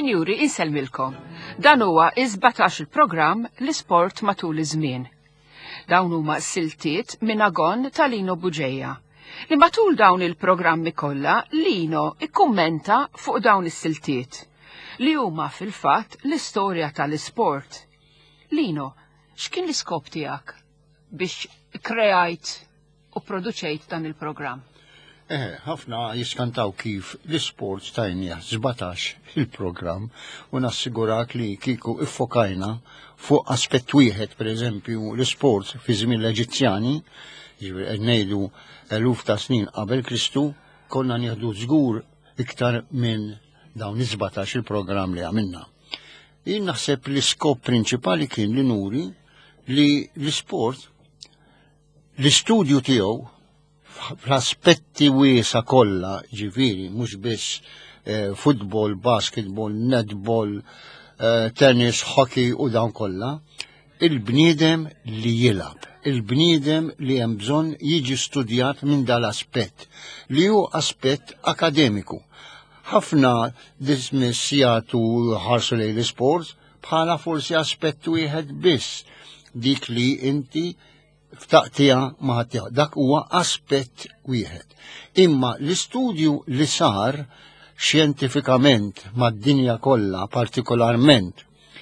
Sinjuri, inselmilkom. Dan huwa 17 il-programm l-isport matul iż-żmien. Dawn huma siltiet minn agon ta' Lino Buġeja. Li matul dawn il-programmi kollha Lino ikkummenta fuq dawn is-siltiet li huma fil-fatt l-istorja tal-isport. Lino, x'kien l-iskop tiegħek biex kreajt u produċejt dan il-programm? Ħafna jiskantaw kif l-isport tajnija 17 il-programm u nassigurak li kiku iffokajna fuq aspett wieħed, per eżempju, l-isport fi żmien l-Eġizzjani, ngħidu eluf ta' snin qabel Kristu, konna nieħdu żgur iktar minn dawn 17 il-programm li għamilna. Jien naħseb l-iskop prinċipali kien li nuri li l-isport l-istudju tiegħu fl-aspetti wiesa kollha, ġifieri mhux biss futbol, basketball, netball, tennis, hockey u dawn kollha, il-bniedem li jilab, il-bniedem li hemm bżonn jiġi studjat minn dal-aspett li hu aspett akademiku. Ħafna dismissjatu ħarsu lejn l-isport bħala forsi aspett wieħed biss dik li inti ftaqtija maħatija. Dak huwa aspett wieħed. Imma l-istudju li sar xjentifikament mad-dinja kollha, partikolarment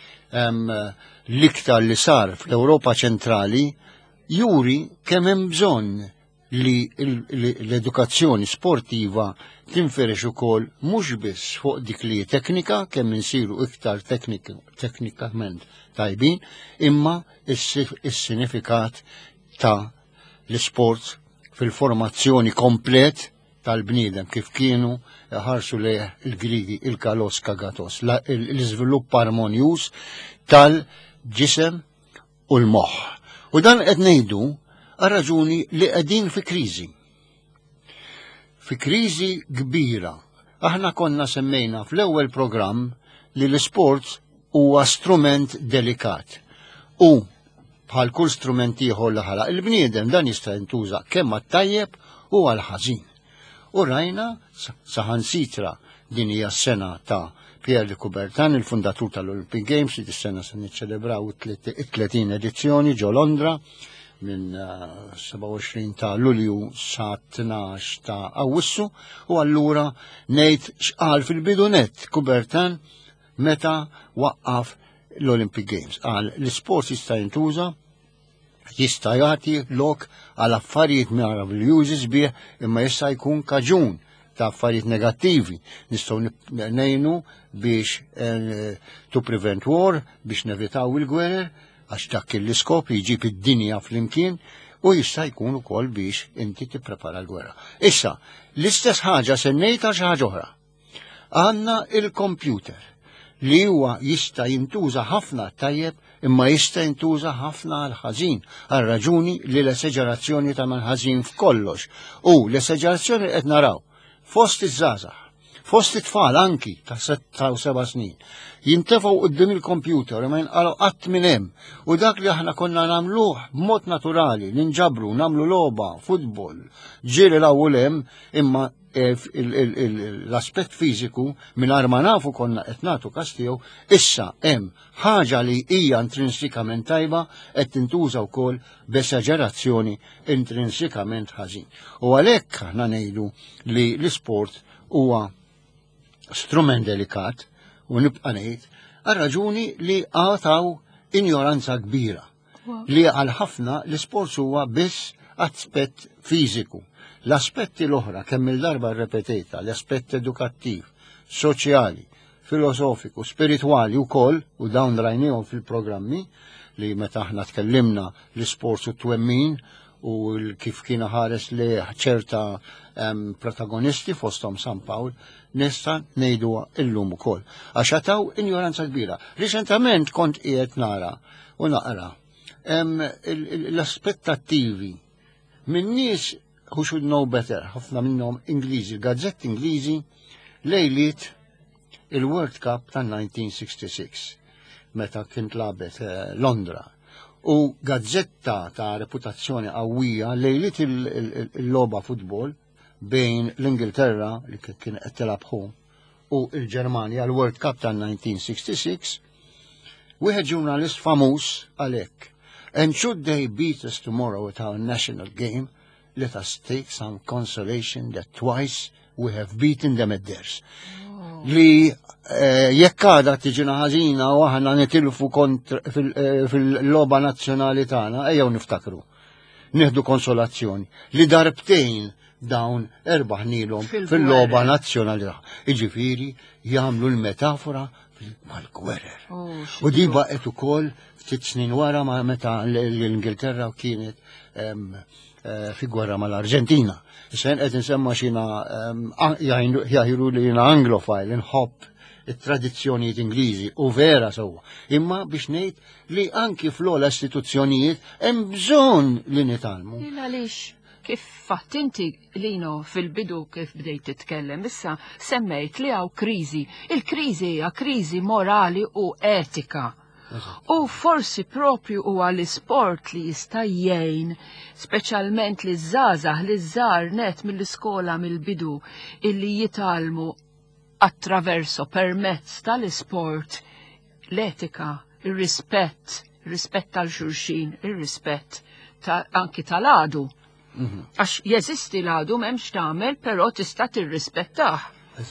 l-iktar li sar fl-Ewropa ċentrali, juri kemm hemm bżonn li l-edukazzjoni sportiva tinferex ukoll mhux biss fuq dik li teknika, kemm insiru iktar teknikament tajbin, imma is-sinifikat ta' l-isport fil-formazzjoni komplet tal-bniedem kif kienu ħarsu lejh il-Grigi, il-Kalos Kagatos, l-iżvilupp armonjuż tal-ġisem u l-moħħ. U dan qed ngħidu għar-raġuni li qegħdin fi kriżi. Fi kriżi kbira. Aħna konna semmejna fl-ewwel programm li l-isport huwa strument delikat. U bħal kull strument ieħor li ħalaq il-bniedem dan jista' jintuża kemm għat-tajjeb u għall-ħażin. U rajna saħansitra din hija s-sena ta' Pierre de Coubertin, il-fundatur tal-Olympic Games, li dis-sena se niċċelebraw it-30 edizzjoni ġo Londra minn 27 ta' Lulju sa 12 ta' Awwissu, u allura ngħid x'qal fil-bidunet Coubertin meta waqqaf l-Olympic Games. Għal l-isport jista' jintuża, jista' jagħti lok għal affarijiet meraviljużi sbieħ, imma jista' jkun kaġun ta' affarijiet negattivi. Nistgħu ngħinu biex to prevent war, biex nevitaw il-gwerer, għax dak l-iskop jġib id-dinja flimkien, u jista' jkun ukoll biex inti tipprepara l-gwerra. Issa, l-istess ħaġa se ngħid għal xi ħaġa oħra. Għandna il-computer li huwa jista' jintuża ħafna tajjeb imma jista' jintuża ħafna għal ħażin, għal raġuni li l-eseġerazzjoni ta' ħażin f'kollox. U l-eseġerazzjoni qed naraw fost iż-żgħażagħ, fost it-tfal anki ta' 6 u 7 snin, jintefgħu quddiem il-kompjuter imma jinqalgħu qatt minn hemm. U dak li aħna konna nagħmluh b'mod naturali, ninġabru, nagħmlu logħba, futbol, ġieli l-ewwel hemm, imma l-aspett fiżiku mingħajr ma nafu konna qed nagħtu każ tiegħu, issa hemm ħaġa li hija intrinsikament tajba qed tintuża wkoll b'esaġerazzjoni intrinsikament ħażin. U għalhekk aħna ngħidu li l-isport huwa strument delikat u nibqa' ngħid għar-raġuni li għataw injoranza kbira li għal ħafna l-isport huwa biss aspett fiżiku. L-aspetti l-oħra, kemm il-darba rrepetejta, l-aspett edukattiv, soċjali, filosofiku, spiritwali wkoll, u dawn rajnihom fil-programmi li meta aħna tkellimna l-isport u t-twemmin u kif kienu ħares li ċerta protagonisti fosthom San Pawl, nista' ngħiduha illum ukoll. Għax għataw injoranza kbira. Riċentament kont qiegħed nara u naqra l-aspettattivi minn nies who should know better, ħafna minnhom Ingliżi, gazzetti Ingliżi lejliet il-World Cup tal-1966 meta kien tlabet Londra. U gazzetta ta' reputazzjoni qawwija lejliet il-logħba futbol bejn l-Ingilterra li kien qed tilab u l-Ġermanja l-World Cup tal-1966, wieħed ġurnalist famuż għalhekk. And should they beat us tomorrow at our national game, let us take some consolation that twice we have beaten them at theirs. Li jekk għada tiġina ħażina u aħna nitilfu fil-logħba nazzjonali tagħna, ejjew niftakru. Nieħdu konsolazzjoni li darbtejn dawn erbaħnilhom fil-logħba nazzjonali. Jiġifieri jagħmlu l-metafora mal-gwerer. U di baqgħet ukoll ftit snin wara ma meta l-Ingilterra kienet fi gwerra mal-Arġentina. Sen qed insemma xina jaħiru li jiena Anglofile inħobb it-tradizzjonijiet Ingliżi u vera sewwa. Imma biex ngħid li anki fl-ogħla istituzzjonijiet hemm bżonn li nitalmu. Għaliex kif fatt inti Lino fil-bidu kif bdejt titkellem, issa semmejt li hawn kriżi. Il-kriżi hija kriżi morali u etika. U forsi propju huwa l-isport li jista' jgħin, speċjalment li żgħażagħ li żgħar net mill-iskola mill-bidu illi jitalmu attraverso permezz tal-isport l-etika, ir-rispett tal-xulxin, ir-rispett anki tal-għadu. Għax jeżisti l-għadu m'hemmx tagħmel, però tista' tirrispettah.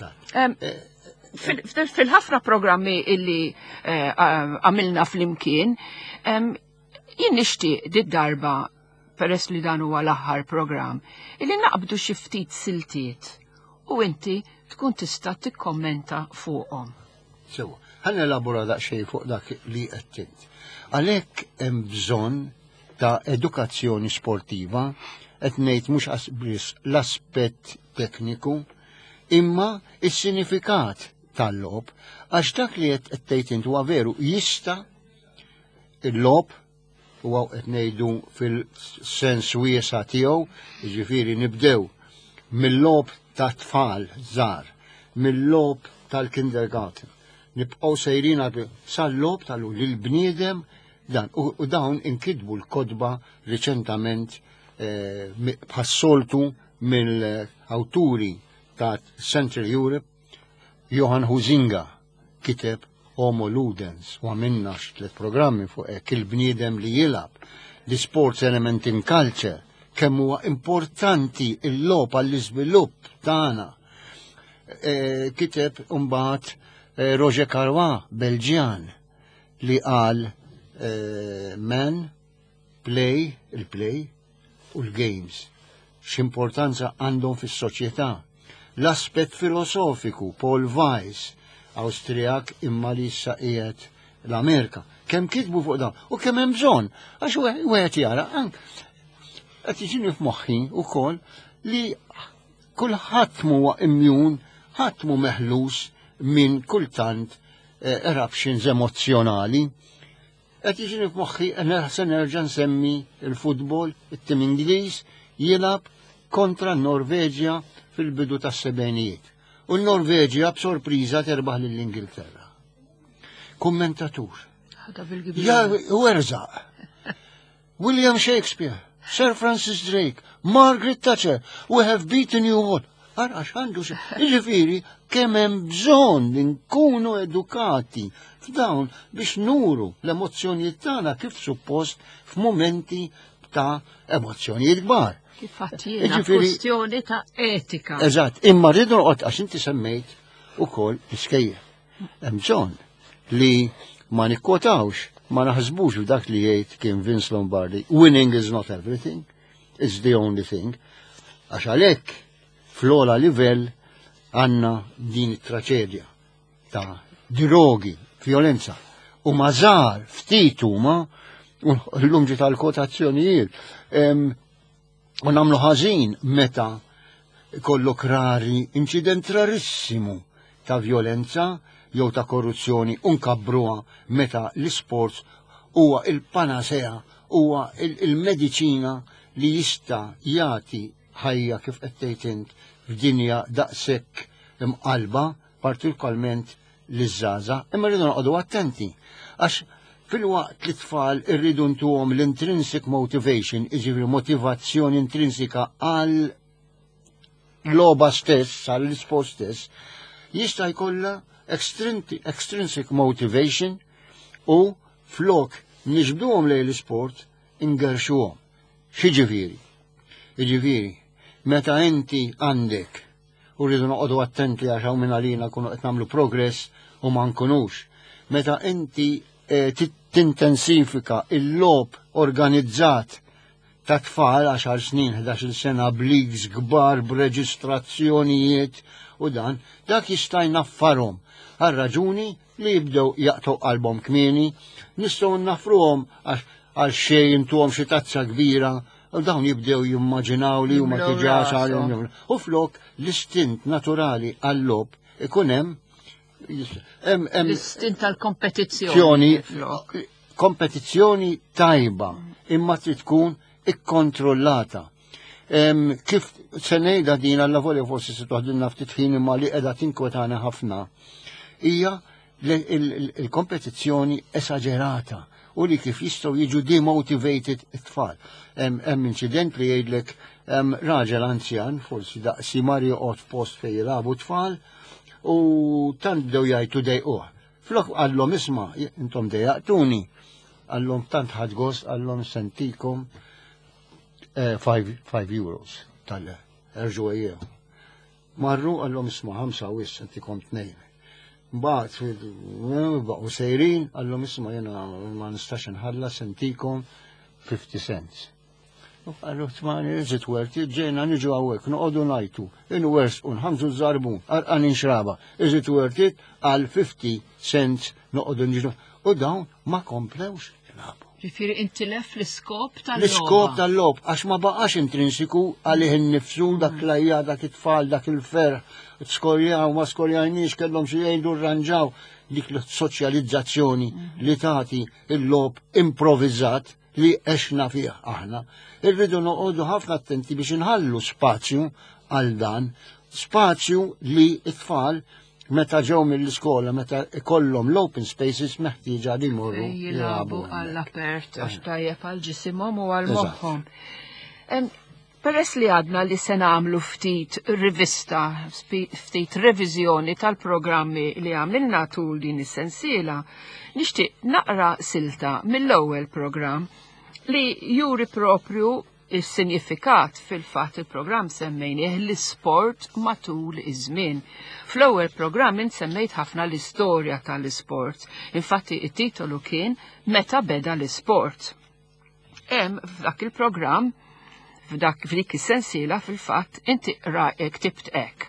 Fil-ħafna programmi illi għamilna fl-imkien, jien nixtieq dit-darba, peress li dan huwa l-aħħar programm, illi naqbdu xi ftit siltiet u inti tkun tista' tikkommenta fuqhom. Sewa, ħanna elabora daqsxejn fuq dak li qed tint. Għalhekk hemm bżonn ta' edukazzjoni sportiva, qed ngħid mhux l-aspett tekniku, imma is-sinifikat tal-lob, għax dak li qed tgħid int huwa veru jista' il-lob huwa qed ngħidu fil-sens wiesa tiegħu, jiġifieri nibdew mill-lob ta' tfal żgħar, mill-lob tal-kindergarten. Nibqgħu sejrin sal-lob tal-bniedem dan u dawn inkitbu l-kodba riċentament bħas-soltu mill-awturi ta' Central Europe. Johan Huizinga kiteb Homo Ludens u għamilna x'tliet programmi fuq hekk il-bniedem li jilab, the sports element in culture, kemm huwa importanti il-logħba għall-iżvilupp tagħna. Kiteb imbagħad Roger Carois, Belġjan, li qal men, il-play u l-games x'importanza għandhom fis-soċjetà. L-aspett filosofiku, Paul Weiss, Awstrijak imma li issa qiegħed l-Amerika. Kemm kitbu fuq dan u kemm hemm bżonn, għax wieħed jara qed jiġini f'moħħi wkoll li kulħadd huwa immjun, ħadd mu meħlus minn kultant eruptions emozjonali. Qed jiġini f'moħħi se nerġa' nsemmi il-futbol, it-tim Ingliż jilab kontra n-Norveġja fil-bidu tas-sebgħinijiet. U l-Norveġja b'sorpriża terbaħ lill-Ingilterra. Kummentatur. U erzaq. William Shakespeare, Sir Francis Drake, Margaret Thatcher, we have beaten you all. Għarax għandu jiġifieri kemm hemm bżonn li nkunu edukati f'dawn biex nuru l-emozzjonijiet tagħna kif suppost f'mumenti ta' emozzjonijiet kbar. Kif kwestjoni ta' etika. Eżatt, imma rridu noqgħod għax inti semmejt ukoll iskejjel. Hemm bżonn li ma nikkwotawx, ma naħsbux f'dak li jgħid kien Vince Lombardi, winning is not everything, it's the only thing. Għax għalhekk fl-ogħla livell għandna din it-traċedja ta' drogi, violenza, u mażar ftit huma l-lum ġi tal-kotazzjonijiet. U nagħmlu ħażin meta kollok rari inċident rarissimu ta' violenza jew ta' korruzzjoni u nkabbruha meta l-isports huwa il-panasea, huwa il-mediċina li jista' jagħti ħajja kif qed tgħid int f'dinja daqshekk imqalba, partikolarment liż-żgħażagħ, imma rridu noqogħdu attenti għax fil-waqt li tfal irridu ntuhom l-intrinsic motivation, iġifieri motivazzjoni intrinsika għal logħba stess, għall isport stess, jista' jkollha extrinsic motivation u flok niġbduhom lejn l-isport ingerxuhom. X'jiġifieri? Jiġifieri, meta inti għandek u rridu noqogħdu attenti għax hawn minn għalina kunu qed nagħmlu progress u ma nkunux. Meta inti tintensifika il-lob organizzat ta' tfal 10 snin, 11 sena b'ligs kbar b'reġistrazzjonijiet u dan, dak jista' jnaffarhom għal raġuni li jibdew jaqtgħu qalbhom kmieni, nistgħu nnaffruhom għal xejn intuhom xi tazza kbira u dawn jibdew jimmaġinaw li huma diġà sarhom. U flok l-istint naturali għall-lob ikun hemm l-istint tal-kompetizzjoni. Kompetizzjoni tajba, imma trid tkun ikkontrollata. Kif se ngħidha din alla volja forsi se toħdilna ftit ħin imma li qiegħda tinkwetana ħafna, hija il-kompetizzjoni esaġerata u li kif jistgħu jiġu demotivated it-tfal. Hemm inċident li jgħidlek raġel anzjan, forsi daqsi Mario qod f'post fejn jilagħbu tfal, u tant bdew jgħidu dejquh. Flok għallhom isma' intom dejjaqtuni. Għallhom tant ħadd gost għallhom sentikom 5 euros tal-erġu ejjew. Marru għallhom isma' 5 wis sentikom 2. Mbagħad baqgħu sejrin għallhom isma' jiena ma nistax inħallas sentikom 50 cents. Għallu t-mani, is it worth it? Ġejna niġu għawek, noqodu najtu, in-wers unħamżu z-zarbun, għan inxraba, is it worth it? Għal 50 cents noqodu niġu. U dawn ma komplewx jinabu. Ġifiri intilef l-iskop tal-lob. L-iskop tal-lob, għax ma baqax intrinsiku għalih n-nifsu, dak lajja, dak it-tfal, dak il-fer, t-skorjaw, ma skorjajniex, kellhom xi jgħidu rranġaw dik l-soċjalizzazzjoni li tagħti il-lob improvizat li eċna fih aħna. Irridu noqogħdu ħafna attenti biex inħallu spazju għal dan, spazju li t-tfal meta ġew mill-iskola, meta ikollhom l-open spaces meħtieġa li jmorru jilagħbu għall-apert għax tajjeb għal ġisimhom u għal moħħhom. Peress li għadna li se nagħmlu ftit rivista, ftit reviżjoni tal-programmi li għamilna tul din is-sensiela, nixtieq naqra silta mill-ewwel programm li juri propju is-sinifikat fil-fatt il-programm semmejnieh l-isport matul iż-żmien. Fl-ewwel programm insemmejt ħafna l-istorja tal-isport. Infatti it-titolu kien Meta beda l-isport. Hemm f'dak il-programm f'dik is-sensiela fil-fatt inti ktibt hekk.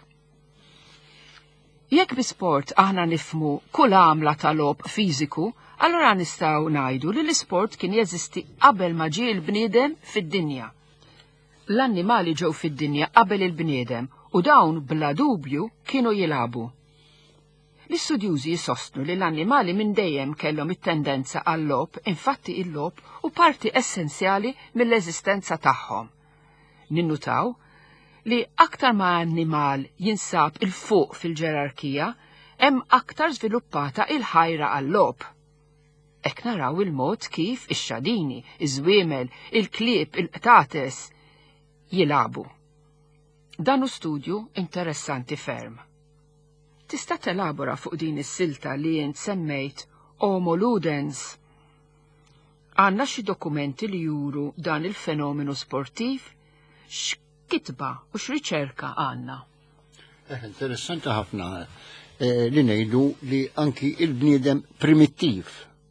Jekk bi-sport aħna nifmu kull għamla tal-lob fiżiku, allora nistgħu ngħidu li l-isport kien jeżisti qabel ma ġie l-bniedem fid-dinja. L-annimali ġew fid-dinja qabel il-bniedem u dawn bla dubju kienu jilagħbu. L-istudjużi jisostnu li l-annimali minn dejjem kellhom it-tendenza għall-lob, infatti il-lob u parti essenzjali mill-eżistenza tagħhom. Ninnutaw li aktar ma annimal jinsab il-fuq fil-ġerarkija, hemm aktar żviluppata il-ħajra għall-lob. Ek naraw il-mod kif ix-xadini, iż-żwiemel, il-klieb, il-qtates jilagħbu. Dan hu studju interessanti ferm. Tista' telabora fuq din is-silta li jien semmejt Homo ludens. Għandna xi dokumenti li juru dan il-fenomenu sportiv, x'kitba u x'riċerka għandna. Interessanti ħafna li ngħidu li anki il-bniedem primittiv.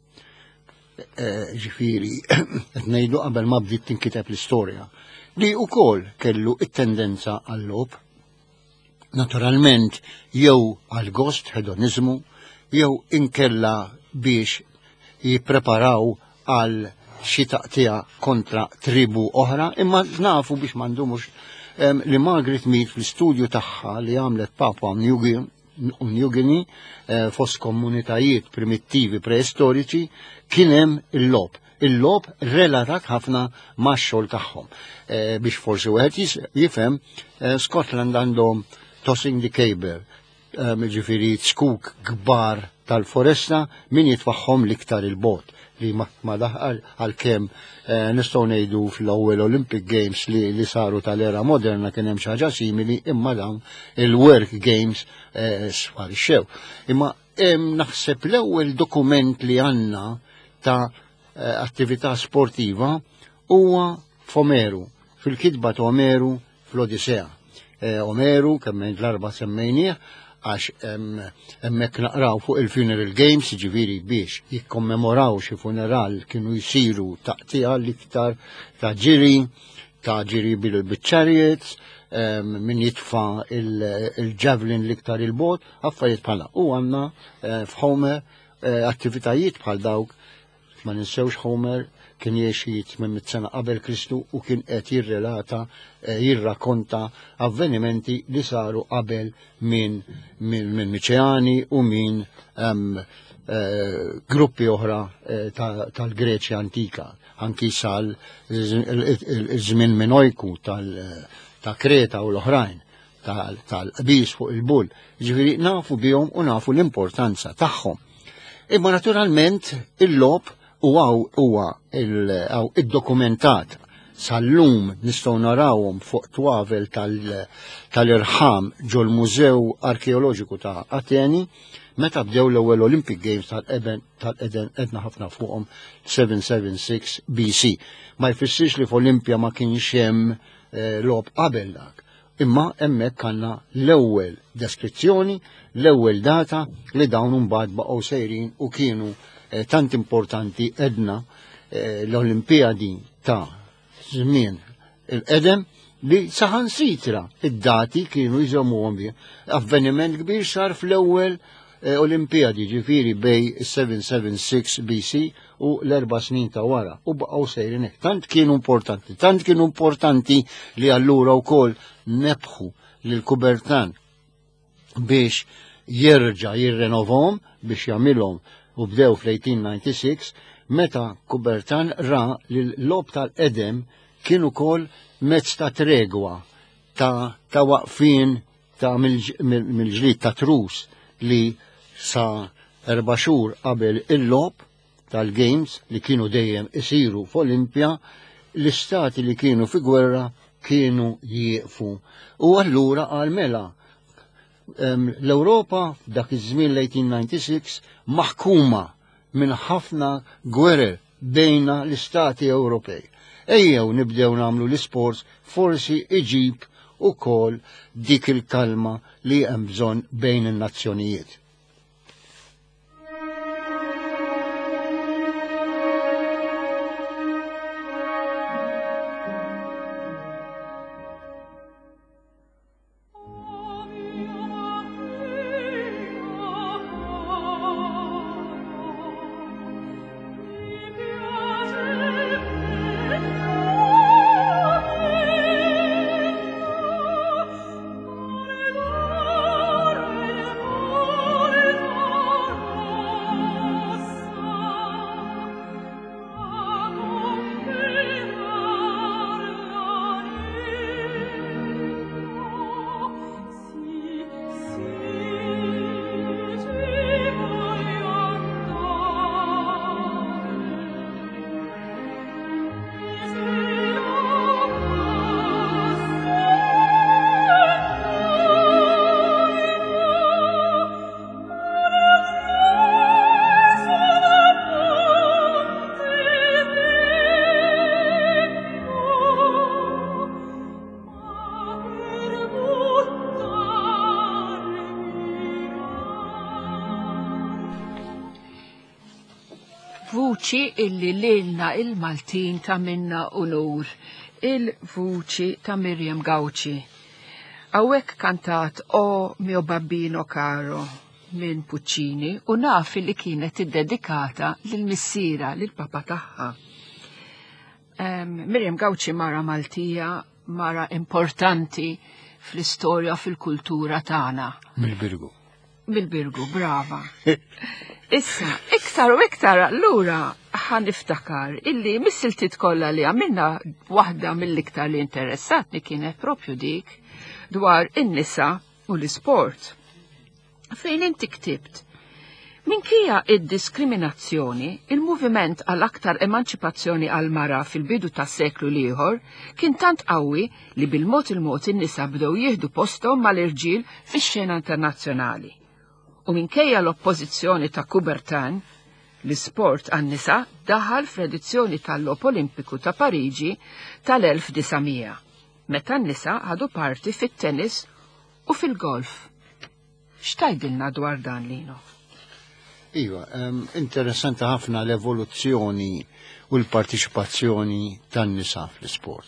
Ġifieri, qed ngħidu qabel ma bdiet tinkiteb l-istorja, li wkoll kellu it-tendenza għall-lob, naturalment jew għal-gost, hedonizmu, jew inkella biex jippreparaw għal xi taqtija kontra tribu oħra, imma nafu biex m'għandhomux li Margaret Mead fl-istudju tagħha li għamlet Papua New Guinea fost komunitajiet primittivi preistoriċi kien hemm il-lob. Il-lob relatat ħafna max-xogħol tagħhom. Biex forsi wieħed jifhem, Scotland għandhom tossing the cable, ġifieri skuk kbar tal-foresta min jitfaħħom l-iktar il-bot. li ma daħal għal-kem nistgħu ngħidu fl-ewwel Olympic Games li saru tal-era moderna kien hemm xi ħaġa simili, imma dawn il-Work Games sparixxew. Imma naħseb l-ewwel dokument li għandna ta' attività sportiva huwa f'Omeru, fil-kitba ta' Omeru fl-Odissea. Omeru kemm l-arba semmejnieh għax hemmhekk naqraw fuq il-funeral games, ġifieri biex jikkommemoraw xi funeral kienu jsiru taqtija l-iktar ta' ġiri bil-chariots, min jitfa' il-javelin l-iktar il-bot, affarijiet bħala. U għandna f'Homer attivitajiet bħal dawk, ma ninsewx Homer kien jgħix 800 sena qabel Kristu u kien qed jirrakkonta avvenimenti li saru qabel minn Miċeani u minn gruppi oħra tal-Greċja antika, anki sal iż-żmien Minojku ta' Kreta u l-oħrajn tal-qbis fuq il-bull. Ġifieri nafu bihom u nafu l-importanza tagħhom. Imma naturalment il-lob huwa id-dokumentat sal-lum nistgħu narawhom fuq twavel tal-irħam ġol Mużew Arkeoloġiku ta' Ateni, meta bdew l-ewwel Olympic Games tal-Eden edna ħafna fuqhom 776 BC. Ma jfissirx li f'Olimpja ma kienx hemm lob qabel dak. Imma hemmhekk għandna l-ewwel deskrizzjoni, l-ewwel data li dawn imbagħad baqgħu sejrin u kienu tant importanti edna l-Olimpijadi ta' żmien il-qedem li saħansitra id-dati kienu jżommuhom bih. Avveniment kbir sar fl-ewwel Olimpijadi, ġifieri bej 776 BC u l-4 snin ta' wara u baqgħu sejrin hekk. Tant kienu importanti li allura wkoll nebħu lil Kubertan biex jerġa' jirrenovhom biex jagħmilhom u bdew fl-1896 meta Kubertan ra li l-lob tal-qedem kienu kol mezz ta' tregwa ta' waqfin ta' mill-ġlid ta' trus li sa 4 xhur qabel il-lob tal-Games li kienu dejjem isiru f'Olimpja, l-istati li kienu fi gwerra kienu jieqfu. U allura għal mela l-Ewropa dak iż-żmien l-1896 maħkuma minn ħafna gwerer bejna l-istati Ewropej. Ejjew nibdew nagħmlu l-isports forsi iġib ukoll dik il-kalma li hemm bżonn bejn in-nazzjonijiet. Vuċi illi lilna il-Maltin ta' minna unur, il-vuċi ta' Miriam Gawci. Għawek kantat O mio babbino caro minn Puccini u naf li kienet id-dedikata lil-missiera, lil-papa tagħha. Miriam Gawci mara Maltija, mara importanti fl-istorja fil-kultura tagħna. Mill-Birgu, brava. Issa, iktar u iktar allura ħan niftakar illi mis-siltiet kollha li għamilna waħda mill-iktar li interessatni kienet propju dik dwar in-nisa u l-isport. Fejn inti ktibt Minkejja id-diskriminazzjoni, il-moviment għal aktar emanċipazzjoni għal mara fil-bidu tas-seklu ieħor kien tant qawwi li bil-mod il-mod in-nisa bdew jieħdu posthom mal-irġiel fix-xena internazzjonali. U minkejja l-oppożizzjoni ta' Coubertin, l-isport għan-nisa daħal fl-edizzjoni tal-Logħob Olimpiku ta' Pariġi tal-1900, meta n-nisa ħadu parti fit-tennis u fil-golf. X'tgħidilna dwar dan, Lino? Iva, interessanti ħafna l-evoluzzjoni u l-partiċipazzjoni tan-nisa fl-isport.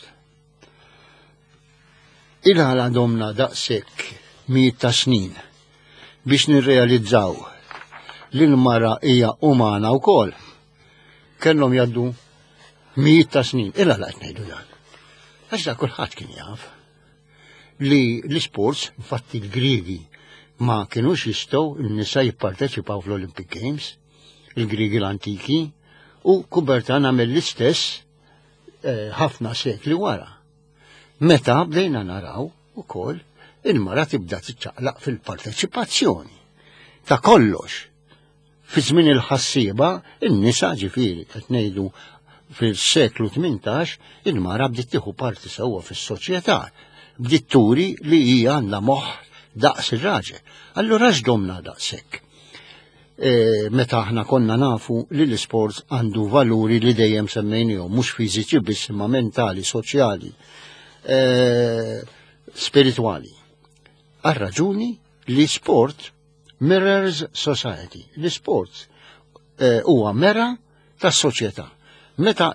Ilha għadhomna daqshekk mijiet ta' snin biex nirrealizzaw li l-mara hija umana wkoll. Kellhom jgħaddu mijiet ta' snin, ilha qed ngħidu dan. Għax dak kulħadd kien jaf li l-isports, infatti l-Griegi ma kienux jistgħu n-nisa jipparteċipaw fl-Olympic Games, il-Griegi l-antiki, u Coubertin għamel l-istess ħafna sekli wara. Meta bdejna naraw ukoll il-mara tibda tiċċaqlaq fil-parteċipazzjoni ta' kollox. Fi żmien il-ħassieba, in-nisa ġifieri qed ngħidu fil-seklu 18, il-mara bdiet tieħu parti sewwa fis-soċjetà, bdiet turi li hija għandha moħħ daqs ir-raġel. Allura x'domna daqshekk. Meta aħna konna nafu li l-isports għandu valuri li dejjem semmejnihom, mhux fiżiċi biss imma mentali, soċjali, spiritwali. Għar-raġuni li sport mirrors society. L-isports huwa mera tas-soċjetà. Meta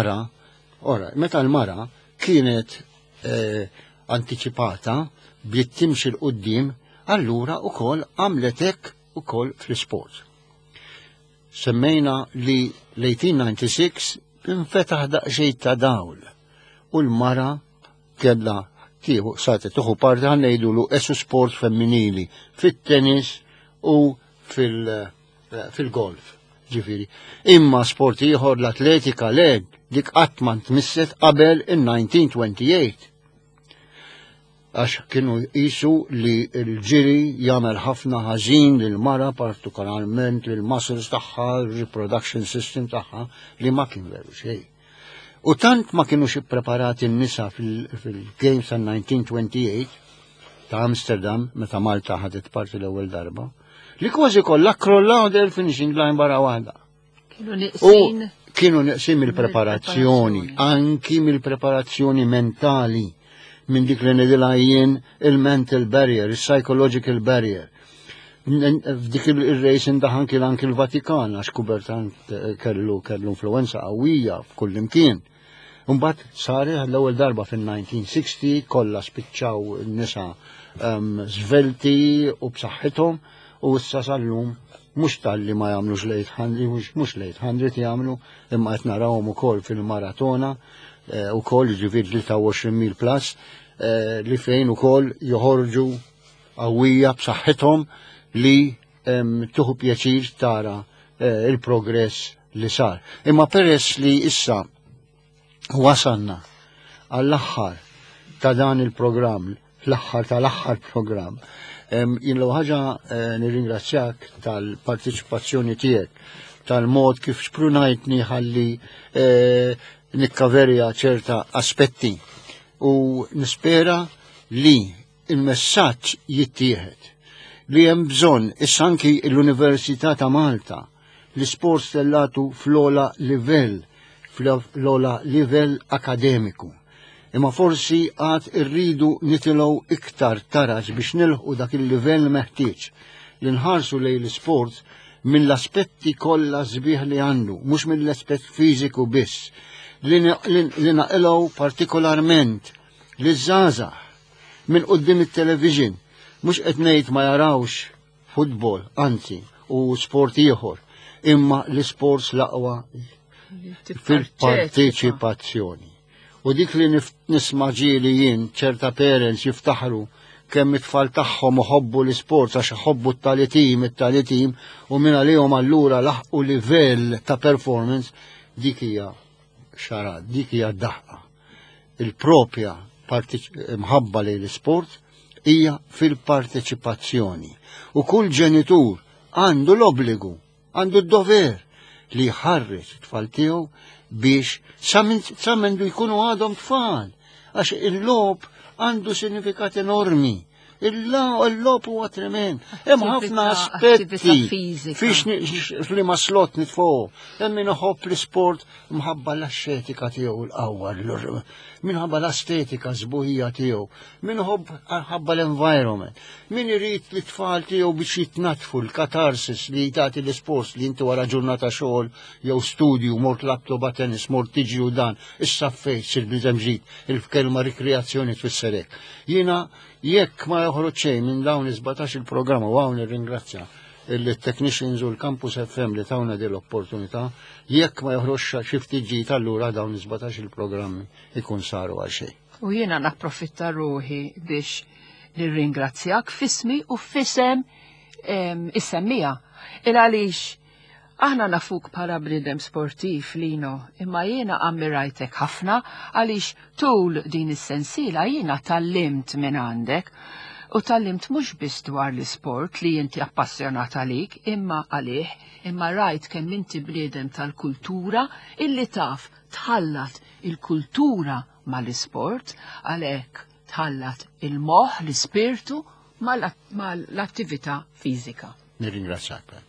l-mara kienet antiċipata bdiet timxi l-qudiem, allura ukoll għamlet hekk ukoll fl-isport. Semmejna li l-1896 infetaħ daqsxejn ta' dawl u l-mara kellha tieħu parti ħannejdulu esu sport femminili fit-tennis u fil-golf. Ġifieri. Imma sport ieħor l-atletika dik qatt ma tmisset qabel in-1928. Għax kienu qisu li l-ġiri jagħmel ħafna ħażin lill-mara, partikolarment lill-muscles tagħha, reproduction system tagħha li ma kien veru xejn. U tant ma kienux ippreparati n-nisa fil-Games tal-1928 ta' Amsterdam, meta Malta ħadet parti l-ewwel darba, li kważi kollha krollaw del finishing line barra waħda. Kienu neqsin mill-preparazzjoni, anki mill-preparazzjoni mentali, minn dik li nidilha jien il-mental barrier, il-psychological barrier. F'dik il-rejs indaħan kien anki l-Vatikan, għax Coubertin kellu influenza qawwija f'kull imkien. Mbagħad sari l-ewwel darba fin-1960 kollha spiċċaw n-nisa żvelti u b'saħħithom u issa sal-lum mhux talli ma jagħmlux mhux late 100 jagħmlu, imma qed narawhom ukoll fil-maratona ukoll ġifieri 23,000 plus li fejn ukoll joħorġu qawwija b'saħħithom li tuħu pjaċir tara il-progress li sar. Imma peress li issa wasanna għall-aħħar ta' dan il-programm, l-aħħar tal-aħħar programm, jien ħaġa nirringrazzjak tal-partiċipazzjoni tiegħek, tal-mod kif xprunajtni ħalli nikkaverja ċerta aspetti u nispera li il-messaġġ jittieħed li hemm bżonn issa anki l-Università ta' Malta l-isports stellatu fl-ola livell akademiku. Imma forsi għad irridu nitilgħu iktar taraġ biex nilħu dak il-livell meħtieġ li nħarsu lejn l-isport mill-aspetti kollha sbieħ li għandu, mhux mill-aspett fiżiku biss, li naqilgħu partikolarment li żgħażagħ minn quddiem it-television, mhux qed ngħid ma jarawx futbol, anzi, u sport ieħor, imma l-isports l-aqwa fil-parteċipazzjoni. U dik li nisma' ġieli jien ċerta parents jiftaħru kemm it-tfal tagħhom iħobbu l-isports għax iħobbu it-tali-tim u minn għalihom allura laħqu livell ta' performance, dik hija xarad, dik hija daħqa. Il-propja mħabba lejn l-isport hija fil-parteċipazzjoni. U kull ġenitur għandu l-obbligu, għandu d-dover li jħarreġ it-tfal tiegħu biex sa mendu jkunu għadhom tfal, għax il-lob għandu sinifikat enormi. Il-lob huwa tremend. Hemm ħafna aspetti fiex li ma slot nitfgħu. Hemm min iħobb l-isport mħabba l-ascetika tiegħu l-qawwa, minħabba l-estetika żbuħija tiegħu, min ħabba l-environment, min irid li tfal tiegħu biex jitnatfu l-katarsis li jtati l-isport li inti wara ġurnata xogħol jew studju mort laptop tennis, mort tiġi u dan, issa fejt sil-biżemġid il-kelma rikreazzjoni tfisser hekk. Jiena jekk ma joħroġ xejn minn dawn 17 il-programma u hawn nirringrazzja il-technicians u l-Campus FM li tawna din l-opportunità, jekk ma joħroġ xi ftit ġid allura dawn 17 il-programmi ikun saru għal xejn. U jiena napprofitta ruħi biex nirringrazzjak fismi u fisem is-semmija. Il-għaliex aħna nafuk bħala bniedem sportiv Lino, imma jiena ammirajtek ħafna għaliex tul din is-sensiela jiena tallimt minn għandek u tallimt mhux biss dwar l-isport li inti appassjonat għalik imma għalih, imma rajt kemm inti bniedem tal-kultura illi taf tħallat il-kultura mal-isport għalhekk tħallat il-moħħ, l-ispirtu mal-attività fiżika. Nirringrazzjak.